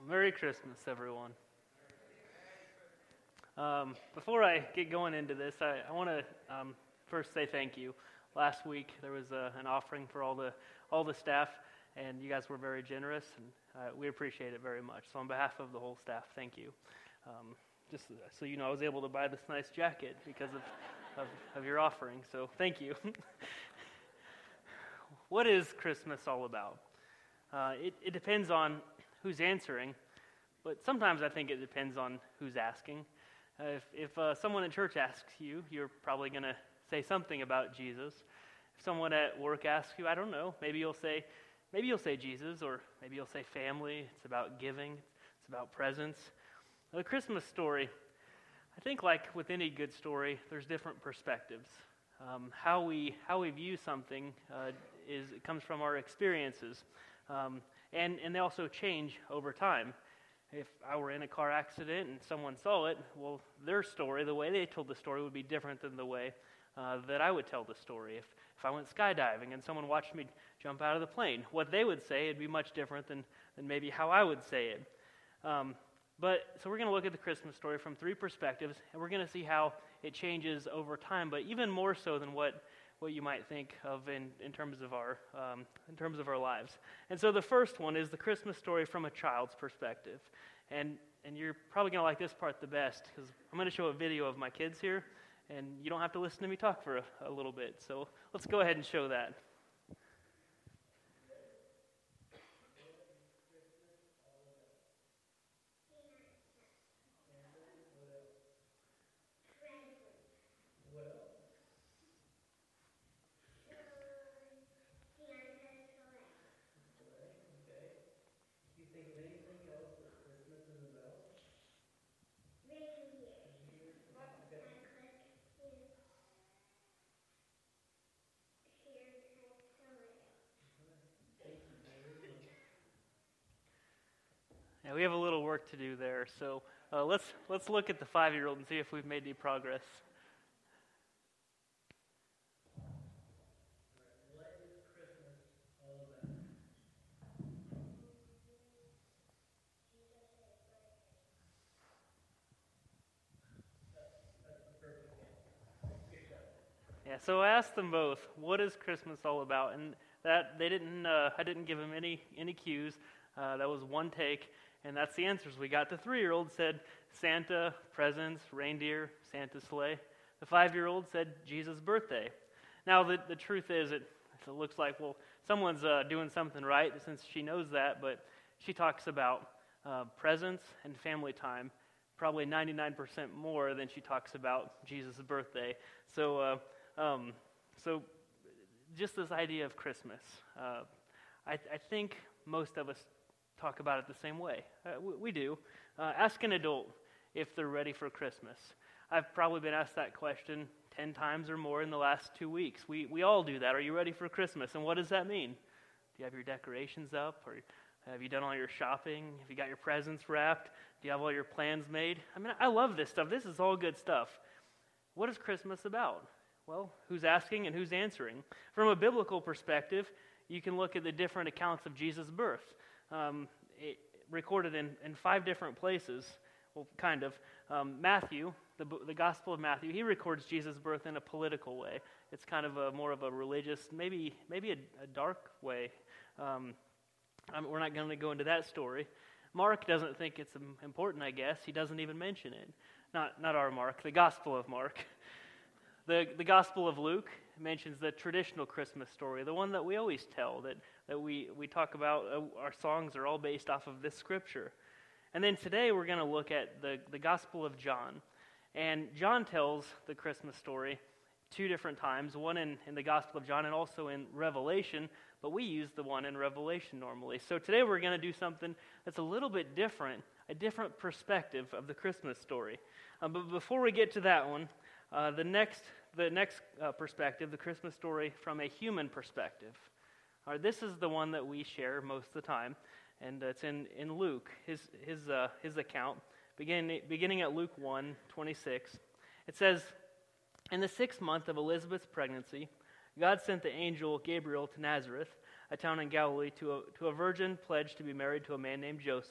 Merry Christmas, everyone. Before I get going into this, I want to first say thank you. Last week there was an offering for all the staff, and you guys were very generous, and we appreciate it very much. So on behalf of the whole staff, thank you. Just so you know, I was able to buy this nice jacket because of your offering, so thank you. What is Christmas all about? It depends on who's answering, but sometimes I think it depends on who's asking. If someone in church asks you, you're probably going to say something about Jesus. If someone at work asks you, I don't know, maybe you'll say Jesus, or maybe you'll say family. It's about giving. It's about presents. The Christmas story, I think like with any good story, there's different perspectives. How we view something it comes from our experiences, and they also change over time. If I were in a car accident and someone saw it, well, their story, the way they told the story, would be different than the way that I would tell the story. If I went skydiving and someone watched me jump out of the plane, what they would say would be much different than maybe how I would say it. So we're going to look at the Christmas story from three perspectives, and we're going to see how it changes over time, but even more so than what you might think of in terms of our lives. And so the first one is the Christmas story from a child's perspective. And you're probably going to like this part the best, because I'm going to show a video of my kids here, and you don't have to listen to me talk for a little bit. So let's go ahead and show that. Yeah, we have a little work to do there, so let's look at the 5-year-old and see if we've made any progress. What is Christmas all about? That's the perfect answer. Yeah, so I asked them both, what is Christmas all about? And that they didn't. I didn't give them any cues. That was one take. And that's the answers we got. The 3-year-old said Santa, presents, reindeer, Santa's sleigh. The 5-year-old said Jesus' birthday. Now, the truth is, it looks like, well, someone's doing something right since she knows that, but she talks about presents and family time probably 99% more than she talks about Jesus' birthday. So just this idea of Christmas, I think most of us talk about it the same way. We do. Ask an adult if they're ready for Christmas. I've probably been asked that question 10 times or more in the last 2 weeks. We all do that. Are you ready for Christmas? And what does that mean? Do you have your decorations up? Or have you done all your shopping? Have you got your presents wrapped? Do you have all your plans made? I mean, I love this stuff. This is all good stuff. What is Christmas about? Well, who's asking and who's answering? From a biblical perspective, you can look at the different accounts of Jesus' birth. Recorded in 5 different places, well, kind of. Matthew, the Gospel of Matthew, he records Jesus' birth in a political way. It's kind of more of a religious, maybe a dark way. We're not going to go into that story. Mark doesn't think it's important, I guess. He doesn't even mention it. Not our Mark, the Gospel of Mark. The Gospel of Luke mentions the traditional Christmas story, the one that we always tell, that we talk about. Our songs are all based off of this scripture. And then today we're going to look at the Gospel of John. And John tells the Christmas story 2 different times, one in the Gospel of John and also in Revelation, but we use the one in Revelation normally. So today we're going to do something that's a little bit different, a different perspective of the Christmas story. But before we get to that one, the next perspective, the Christmas story from a human perspective. All right, this is the one that we share most of the time, and it's in Luke, his account, beginning at Luke 1:26. It says, "In the 6th month of Elizabeth's pregnancy, God sent the angel Gabriel to Nazareth, a town in Galilee, to a virgin pledged to be married to a man named Joseph,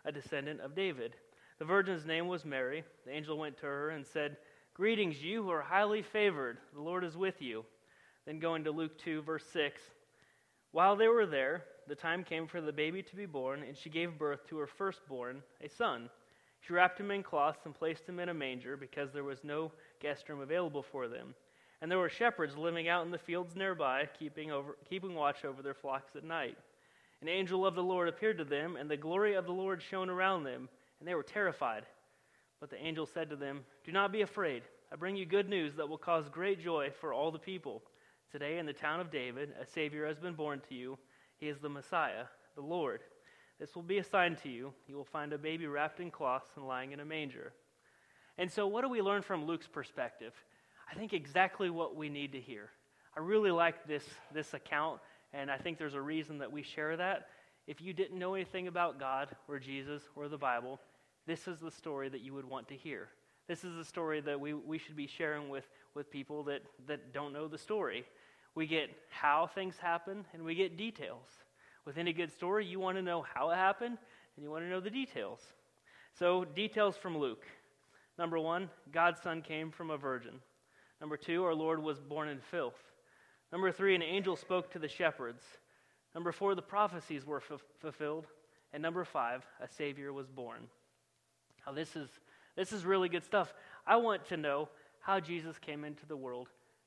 a descendant of David. The virgin's name was Mary. The angel went to her and said, "Greetings, you who are highly favored. The Lord is with you." Then going to Luke 2, verse 6, while they were there, the time came for the baby to be born, and she gave birth to her firstborn, a son. She wrapped him in cloths and placed him in a manger because there was no guest room available for them. And there were shepherds living out in the fields nearby, keeping watch over their flocks at night. An angel of the Lord appeared to them, and the glory of the Lord shone around them, and they were terrified. But the angel said to them, "Do not be afraid. I bring you good news that will cause great joy for all the people. Today in the town of David, a Savior has been born to you. He is the Messiah, the Lord. This will be a sign to you. You will find a baby wrapped in cloths and lying in a manger." And so what do we learn from Luke's perspective? I think exactly what we need to hear. I really like this account, and I think there's a reason that we share that. If you didn't know anything about God or Jesus or the Bible, this is the story that you would want to hear. This is the story that we should be sharing with people that don't know the story. We get how things happen, and we get details. With any good story, you want to know how it happened, and you want to know the details. So, details from Luke. Number 1, God's Son came from a virgin. Number 2, our Lord was born in filth. Number 3, an angel spoke to the shepherds. Number 4, the prophecies were fulfilled. And number 5, a Savior was born. Now, this is really good stuff. I want to know how Jesus came into the world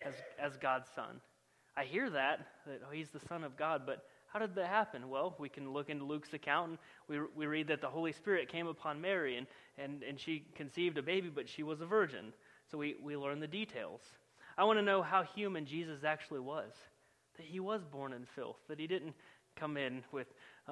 as God's Son. I hear that he's the Son of God, but how did that happen? Well, we can look into Luke's account, and we read that the Holy Spirit came upon Mary, and she conceived a baby, but she was a virgin. So we learn the details. I want to know how human Jesus actually was, that he was born in filth, that he didn't come in with,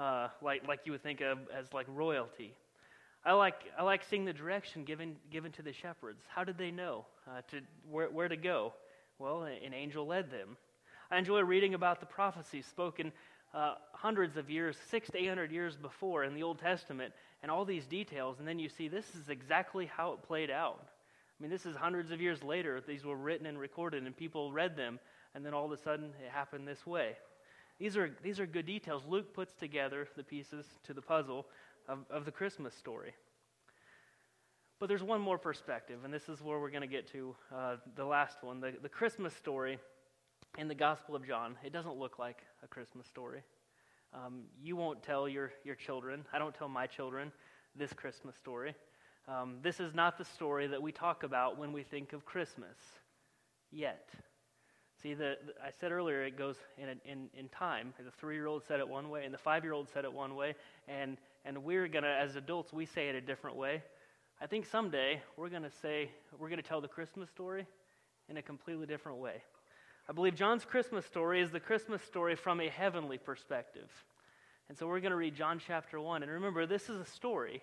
like you would think of as like royalty. I like seeing the direction given to the shepherds. How did they know where to go? Well, an angel led them. I enjoy reading about the prophecies spoken hundreds of years, 600 to 800 years before in the Old Testament, and all these details, and then you see this is exactly how it played out. I mean, this is hundreds of years later. These were written and recorded, and people read them, and then all of a sudden it happened this way. These are good details. Luke puts together the pieces to the puzzle of the Christmas story. But there's one more perspective, and this is where we're going to get to the last one. The Christmas story in the Gospel of John, it doesn't look like a Christmas story. You won't tell your children, I don't tell my children, this Christmas story. This is not the story that we talk about when we think of Christmas, yet. See, I said earlier it goes in time. The 3-year-old said it one way, and the 5-year-old said it one way, and we're going to, as adults, we say it a different way. I think someday we're going to tell the Christmas story in a completely different way. I believe John's Christmas story is the Christmas story from a heavenly perspective. And so we're going to read John chapter 1. And remember, this is a story.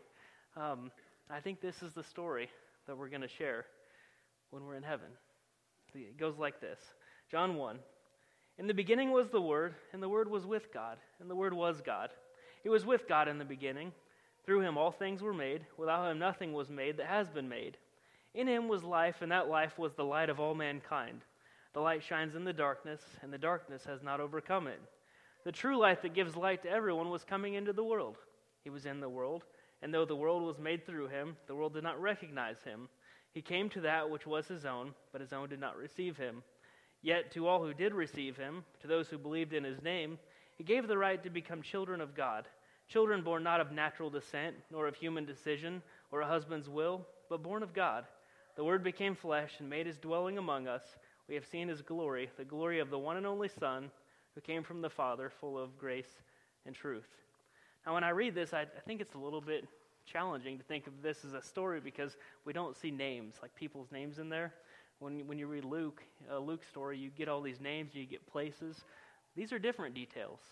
I think this is the story that we're going to share when we're in heaven. It goes like this. John 1. In the beginning was the Word, and the Word was with God, and the Word was God. He was with God in the beginning. Through him all things were made. Without him nothing was made that has been made. In him was life, and that life was the light of all mankind. The light shines in the darkness, and the darkness has not overcome it. The true light that gives light to everyone was coming into the world. He was in the world, and though the world was made through him, the world did not recognize him. He came to that which was his own, but his own did not receive him. Yet to all who did receive him, to those who believed in his name, he gave the right to become children of God. Children born not of natural descent, nor of human decision, or a husband's will, but born of God. The Word became flesh and made his dwelling among us. We have seen his glory, the glory of the one and only Son, who came from the Father, full of grace and truth. Now, when I read this, I think it's a little bit challenging to think of this as a story because we don't see names, like people's names in there. When you read Luke's story, you get all these names, you get places. These are different details,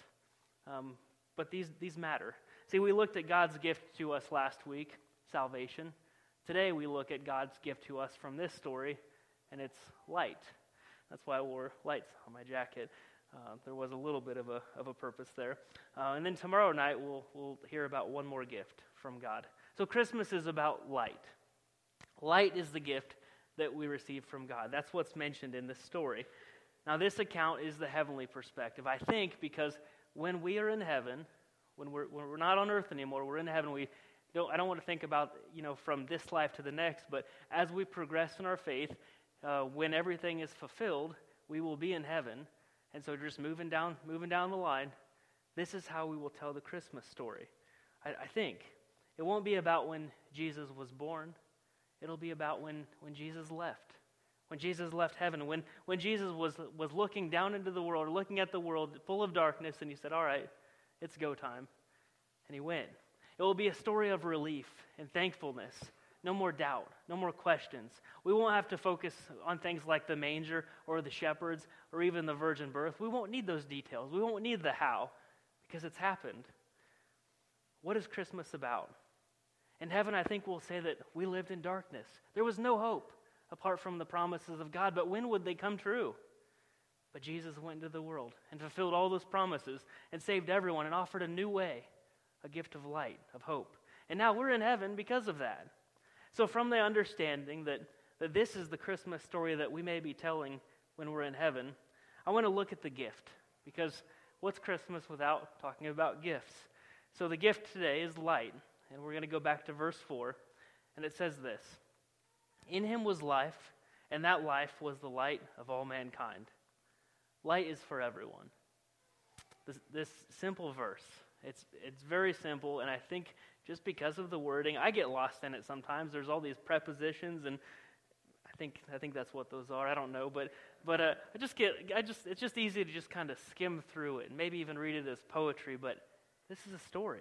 but these matter. See, we looked at God's gift to us last week, salvation. Today we look at God's gift to us from this story, and it's light. That's why I wore lights on my jacket. There was a little bit of a purpose there. And then tomorrow night we'll hear about one more gift from God. So Christmas is about light. Light is the gift that we receive from God. That's what's mentioned in this story. Now this account is the heavenly perspective, I think, because when we are in heaven, when we're not on earth anymore, we're in heaven, I don't want to think about, from this life to the next, but as we progress in our faith, when everything is fulfilled, we will be in heaven. And so just moving down the line, this is how we will tell the Christmas story. I think it won't be about when Jesus was born. It'll be about when Jesus left. When Jesus left heaven, when Jesus was looking down into the world, looking at the world full of darkness, and he said, all right, it's go time. And he went. It will be a story of relief and thankfulness. No more doubt, no more questions. We won't have to focus on things like the manger or the shepherds or even the virgin birth. We won't need those details. We won't need the how because it's happened. What is Christmas about? In heaven, I think we'll say that we lived in darkness. There was no hope apart from the promises of God, but when would they come true? But Jesus went into the world and fulfilled all those promises and saved everyone and offered a new way, a gift of light, of hope. And now we're in heaven because of that. So from the understanding that this is the Christmas story that we may be telling when we're in heaven, I want to look at the gift, because what's Christmas without talking about gifts? So the gift today is light, and we're going to go back to verse 4, and it says this: "In him was life, and that life was the light of all mankind." Light is for everyone. This simple verse, it's very simple, and I think just because of the wording, I get lost in it sometimes. There's all these prepositions, and I think that's what those are. I don't know, but it's just easy to just kind of skim through it and maybe even read it as poetry. But this is a story.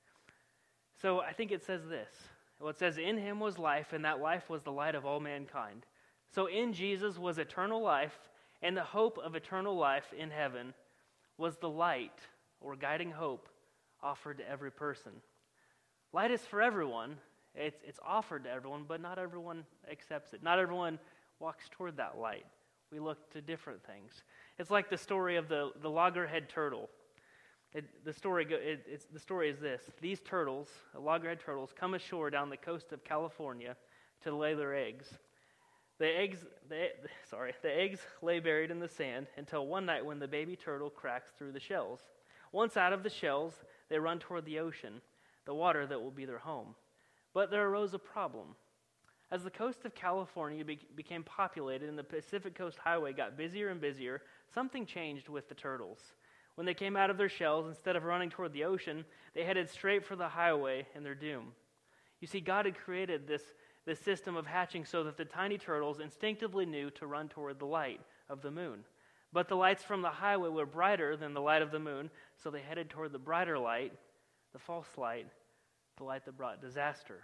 So I think it says this. Well, it says, "In him was life, and that life was the light of all mankind." So in Jesus was eternal life, and the hope of eternal life in heaven was the light or guiding hope offered to every person. Light is for everyone. It's offered to everyone, but not everyone accepts it. Not everyone walks toward that light. We look to different things. It's like the story of the loggerhead turtle. The story is this: these turtles, loggerhead turtles, come ashore down the coast of California to lay their eggs. The eggs lay buried in the sand until one night when the baby turtle cracks through the shells. Once out of the shells, they run toward the ocean, the water that will be their home. But there arose a problem. As the coast of California became populated and the Pacific Coast Highway got busier and busier, something changed with the turtles. When they came out of their shells, instead of running toward the ocean, they headed straight for the highway and their doom. You see, God had created this system of hatching so that the tiny turtles instinctively knew to run toward the light of the moon. But the lights from the highway were brighter than the light of the moon, so they headed toward the brighter light, the false light, the light that brought disaster.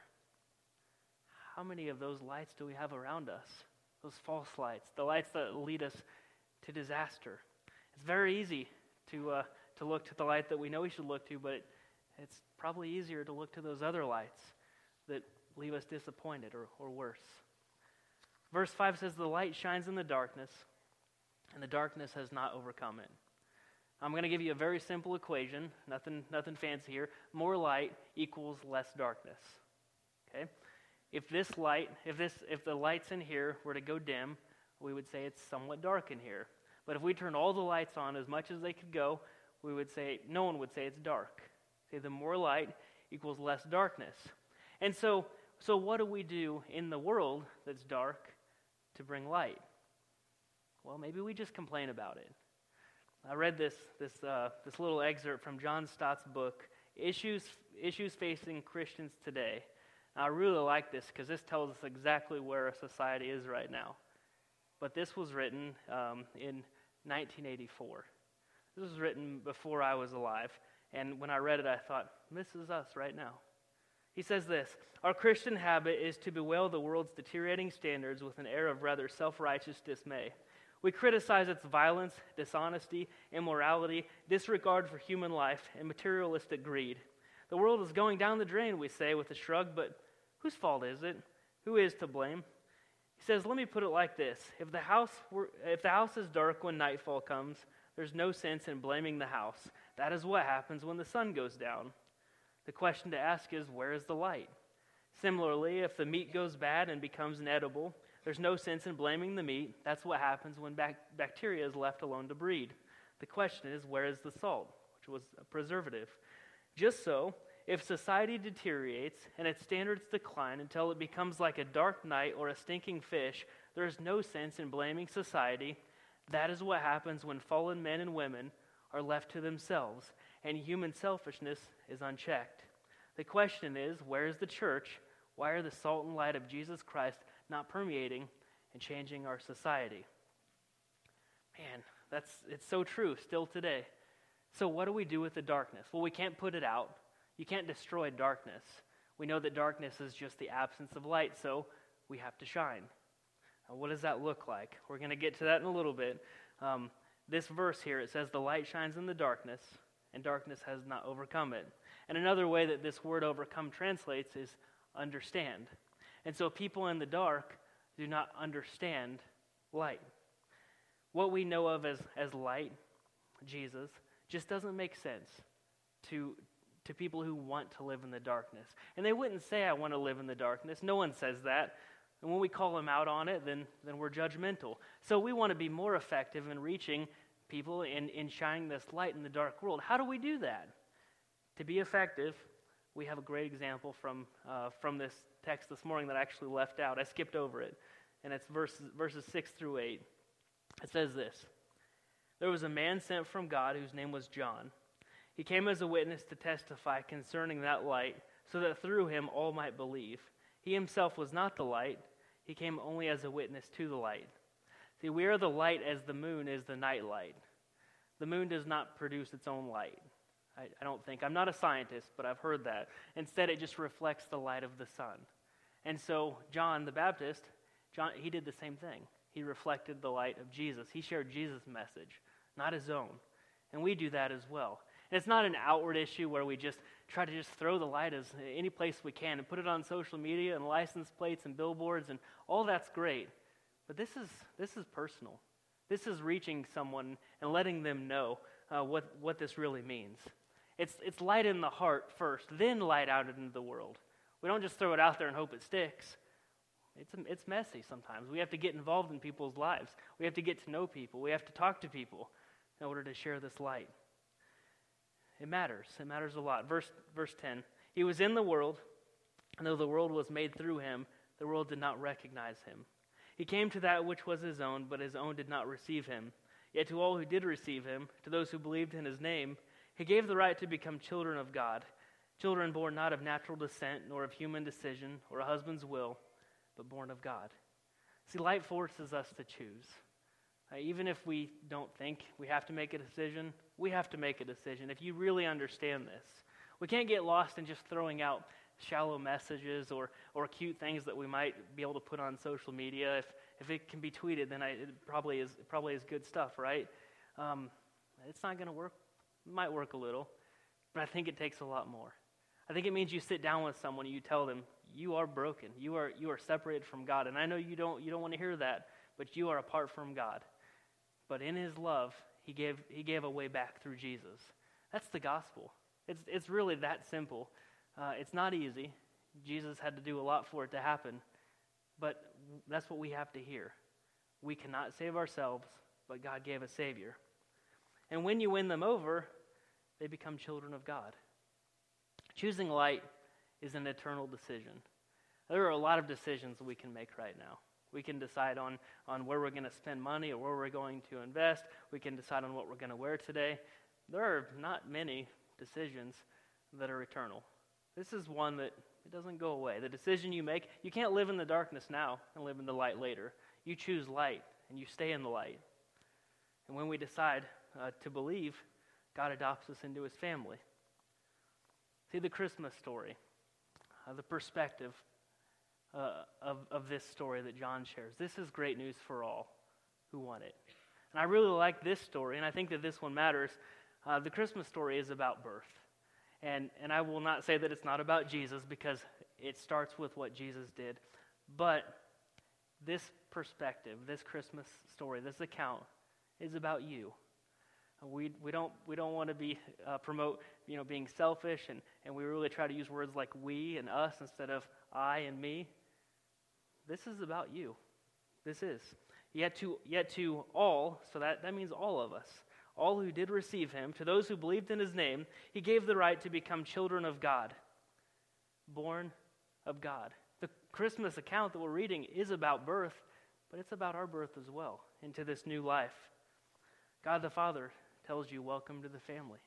How many of those lights do we have around us? Those false lights, the lights that lead us to disaster. It's very easy to look to the light that we know we should look to, but it's probably easier to look to those other lights that leave us disappointed or worse. Verse 5 says, "The light shines in the darkness, and the darkness has not overcome it." I'm going to give you a very simple equation, nothing fancy here. More light equals less darkness. Okay? If the lights in here were to go dim, we would say it's somewhat dark in here. But if we turn all the lights on as much as they could go, no one would say it's dark. Okay, the more light equals less darkness. And so what do we do in the world that's dark to bring light? Well, maybe we just complain about it. I read this little excerpt from John Stott's book, Issues Facing Christians Today. And I really like this because this tells us exactly where our society is right now. But this was written in 1984. This was written before I was alive. And when I read it, I thought, this is us right now. He says this: "Our Christian habit is to bewail the world's deteriorating standards with an air of rather self-righteous dismay. We criticize its violence, dishonesty, immorality, disregard for human life, and materialistic greed. The world is going down the drain, we say with a shrug, but whose fault is it? Who is to blame?" He says, "Let me put it like this. If the house is dark when nightfall comes, there's no sense in blaming the house. That is what happens when the sun goes down. The question to ask is, where is the light? Similarly, if the meat goes bad and becomes inedible, there's no sense in blaming the meat. That's what happens when bacteria is left alone to breed. The question is, where is the salt, which was a preservative? Just so, if society deteriorates and its standards decline until it becomes like a dark night or a stinking fish, there is no sense in blaming society. That is what happens when fallen men and women are left to themselves and human selfishness is unchecked. The question is, where is the church? Why are the salt and light of Jesus Christ not permeating and changing our society? Man, it's so true still today. So what do we do with the darkness? Well, we can't put it out. You can't destroy darkness. We know that darkness is just the absence of light, so we have to shine. Now, what does that look like? We're going to get to that in a little bit. This verse here, it says, the light shines in the darkness, and darkness has not overcome it. And another way that this word overcome translates is understand. And so people in the dark do not understand light. What we know of as light, Jesus, just doesn't make sense to people who want to live in the darkness. And they wouldn't say, I want to live in the darkness. No one says that. And when we call them out on it, then we're judgmental. So we want to be more effective in reaching people in shining this light in the dark world. How do we do that? To be effective, we have a great example from this text this morning that I actually left out. I skipped over it. And it's verses 6 through 8. It says this: There was a man sent from God whose name was John. He came as a witness to testify concerning that light, so that through him all might believe. He himself was not the light. He came only as a witness to the light. See, we are the light as the moon is the night light. The moon does not produce its own light. I don't think. I'm not a scientist, but I've heard that. Instead, it just reflects the light of the sun. And so John the Baptist, he did the same thing. He reflected the light of Jesus. He shared Jesus' message, not his own. And we do that as well. And it's not an outward issue where we just try to just throw the light as any place we can and put it on social media and license plates and billboards, and all that's great. But this is personal. This is reaching someone and letting them know what this really means. It's light in the heart first, then light out into the world. We don't just throw it out there and hope it sticks. It's messy sometimes. We have to get involved in people's lives. We have to get to know people. We have to talk to people in order to share this light. It matters. It matters a lot. Verse 10, He was in the world, and though the world was made through him, the world did not recognize him. He came to that which was his own, but his own did not receive him. Yet to all who did receive him, to those who believed in his name, he gave the right to become children of God, children born not of natural descent, nor of human decision, or a husband's will, but born of God. See, light forces us to choose. Even if we don't think we have to make a decision, we have to make a decision. If you really understand this, we can't get lost in just throwing out shallow messages or cute things that we might be able to put on social media. If it can be tweeted, then it probably is good stuff, right? It's not going to work. It might work a little, but I think it takes a lot more. I think it means you sit down with someone and you tell them you are broken. You are separated from God, and I know you don't want to hear that, but you are apart from God. But in His love, He gave a way back through Jesus. That's the gospel. It's really that simple. It's not easy. Jesus had to do a lot for it to happen, but that's what we have to hear. We cannot save ourselves, but God gave a Savior. And when you win them over, they become children of God. Choosing light is an eternal decision. There are a lot of decisions we can make right now. We can decide on where we're going to spend money or where we're going to invest. We can decide on what we're going to wear today. There are not many decisions that are eternal. This is one that it doesn't go away. The decision you make, you can't live in the darkness now and live in the light later. You choose light and you stay in the light. And when we decide to believe, God adopts us into His family. See the Christmas story, the perspective of this story that John shares. This is great news for all who want it. And I really like this story, and I think that this one matters. The Christmas story is about birth. And I will not say that it's not about Jesus, because it starts with what Jesus did. But this perspective, this Christmas story, this account is about you. We don't want to be promote being selfish, and we really try to use words like we and us instead of I and me. This is about you. This is. Yet to all, so that means all of us. all who did receive him, to those who believed in his name, he gave the right to become children of God, born of God. The Christmas account that we're reading is about birth, but it's about our birth as well into this new life. God the Father tells you, welcome to the family.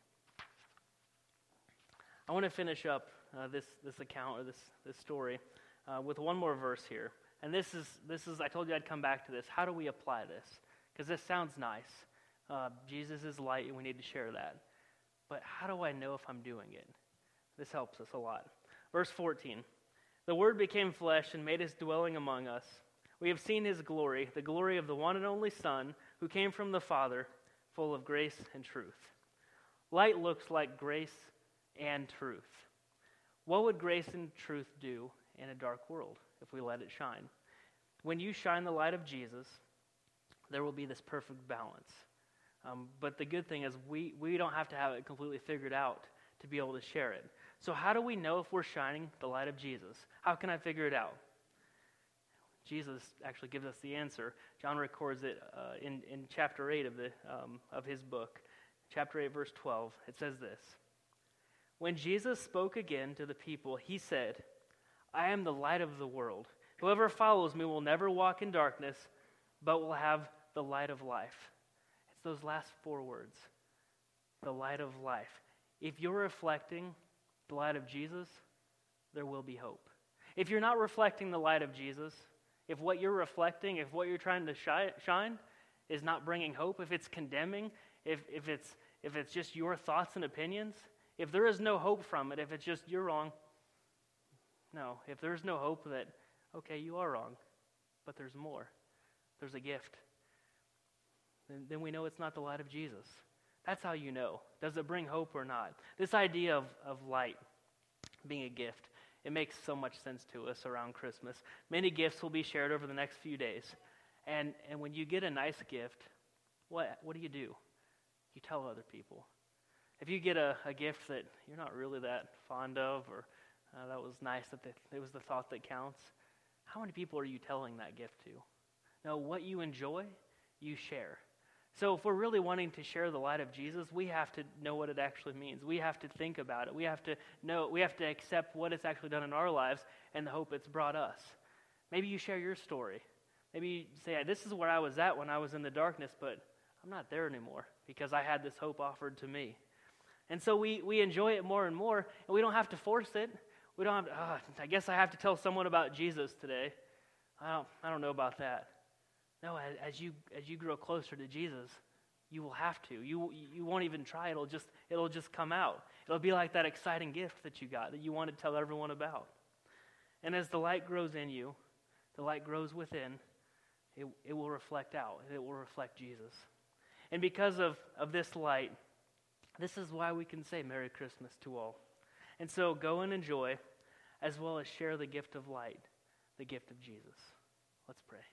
I want to finish up this account or this story with one more verse here. And this is I told you I'd come back to this. How do we apply this? Because this sounds nice. Jesus is light and we need to share that. But how do I know if I'm doing it? This helps us a lot. Verse 14. The Word became flesh and made his dwelling among us. We have seen his glory, the glory of the one and only Son, who came from the Father, full of grace and truth. Light looks like grace and truth. What would grace and truth do in a dark world if we let it shine? When you shine the light of Jesus, there will be this perfect balance. But the good thing is we don't have to have it completely figured out to be able to share it. So how do we know if we're shining the light of Jesus? How can I figure it out? Jesus actually gives us the answer. John records it in chapter 8 of his book. Chapter 8, verse 12. It says this. When Jesus spoke again to the people, he said, I am the light of the world. Whoever follows me will never walk in darkness, but will have the light of life. It's those last 4 words. The light of life. If you're reflecting the light of Jesus, there will be hope. If you're not reflecting the light of Jesus, if what you're reflecting, if what you're trying to shine is not bringing hope, if it's condemning, if it's just your thoughts and opinions, if there is no hope from it, if it's just you're wrong, no. If there's no hope that, okay, you are wrong, but there's more. There's a gift. Then we know it's not the light of Jesus. That's how you know. Does it bring hope or not? This idea of light being a gift, it makes so much sense to us around Christmas. Many gifts will be shared over the next few days. And when you get a nice gift, what do? You tell other people. If you get a gift that you're not really that fond of, or that was nice, that it was the thought that counts, how many people are you telling that gift to? No, what you enjoy, you share. So if we're really wanting to share the light of Jesus, we have to know what it actually means. We have to think about it. We have to know, we have to accept what it's actually done in our lives and the hope it's brought us. Maybe you share your story. Maybe you say, this is where I was at when I was in the darkness, but I'm not there anymore because I had this hope offered to me. And so we enjoy it more and more, and we don't have to force it. We don't have to, I guess I have to tell someone about Jesus today. I don't know about that. No, as you grow closer to Jesus, you will have to. You won't even try. It'll just come out. It'll be like that exciting gift that you got that you want to tell everyone about. And as the light grows in you, the light grows within, it will reflect out. It will reflect Jesus. And because of this light, this is why we can say Merry Christmas to all. And so go and enjoy, as well as share the gift of light, the gift of Jesus. Let's pray.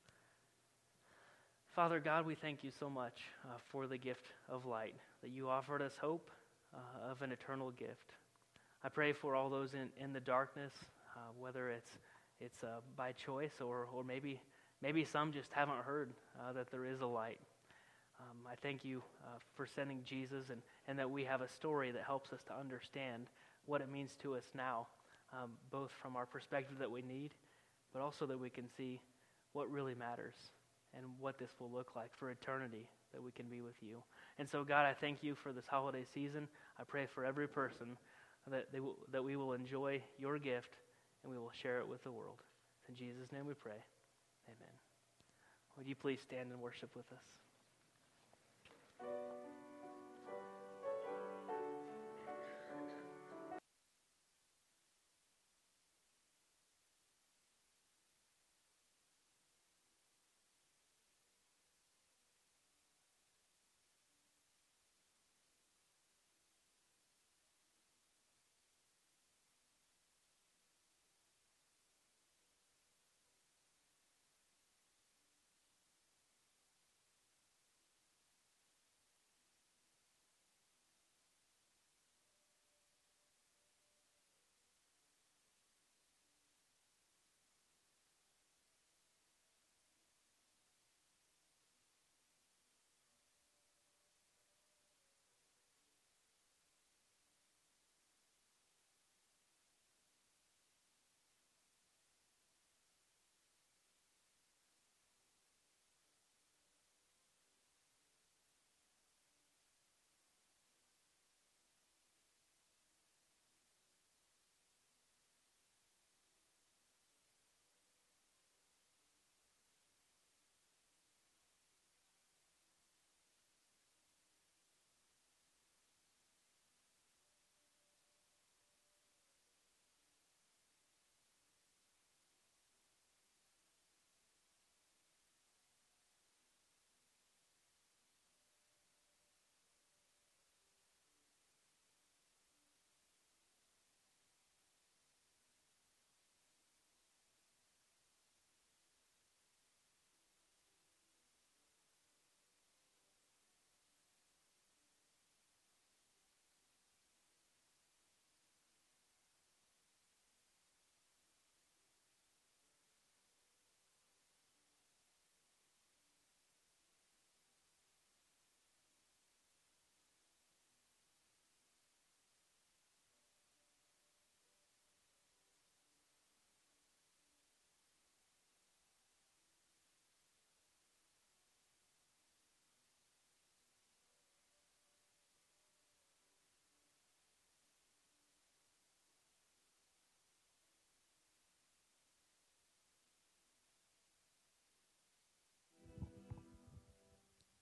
Father God, we thank you so much for the gift of light, that you offered us hope of an eternal gift. I pray for all those in the darkness, whether it's by choice or maybe some just haven't heard that there is a light. I thank you for sending Jesus and that we have a story that helps us to understand what it means to us now, both from our perspective that we need, but also that we can see what really matters and what this will look like for eternity, that we can be with you. And so, God, I thank you for this holiday season. I pray for every person that we will enjoy your gift and we will share it with the world. In Jesus' name we pray. Amen. Would you please stand and worship with us?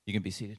You can be seated.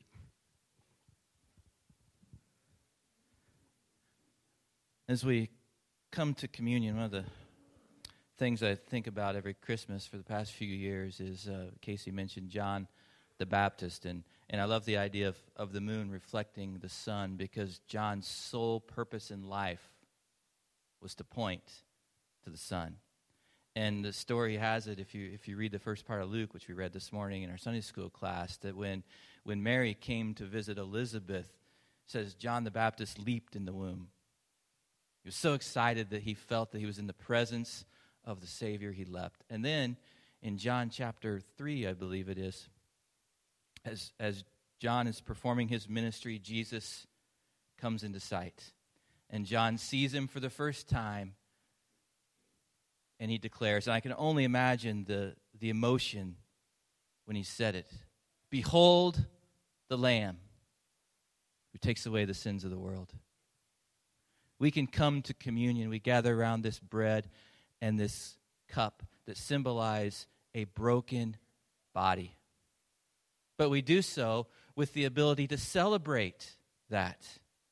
As we come to communion, one of the things I think about every Christmas for the past few years is, Casey mentioned John the Baptist, and I love the idea of the moon reflecting the sun, because John's sole purpose in life was to point to the sun. And the story has it, if you read the first part of Luke, which we read this morning in our Sunday school class, that when Mary came to visit Elizabeth, it says John the Baptist leaped in the womb. He was so excited that he felt that he was in the presence of the Savior. He leapt. And then in John chapter 3, I believe it is, as John is performing his ministry, Jesus comes into sight. And John sees him for the first time, and he declares, and I can only imagine the emotion when he said it, "Behold the Lamb who takes away the sins of the world." We can come to communion. We gather around this bread and this cup that symbolize a broken body. But we do so with the ability to celebrate that,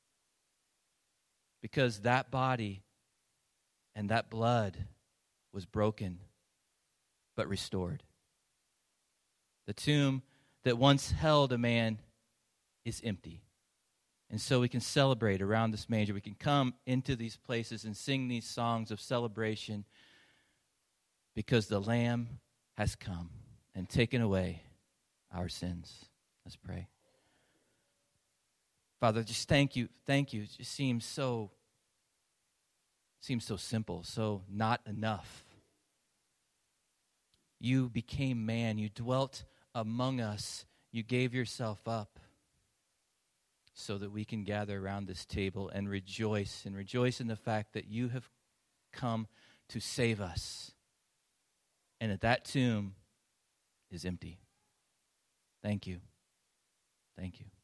because that body and that blood was broken but restored. The tomb that once held a man is empty. And so we can celebrate around this manger. We can come into these places and sing these songs of celebration, because the Lamb has come and taken away our sins. Let's pray. Father, just thank you. Thank you. It just seems so simple, so not enough. You became man. You dwelt among us. You gave yourself up so that we can gather around this table and rejoice in the fact that you have come to save us, and that tomb is empty. Thank you. Thank you.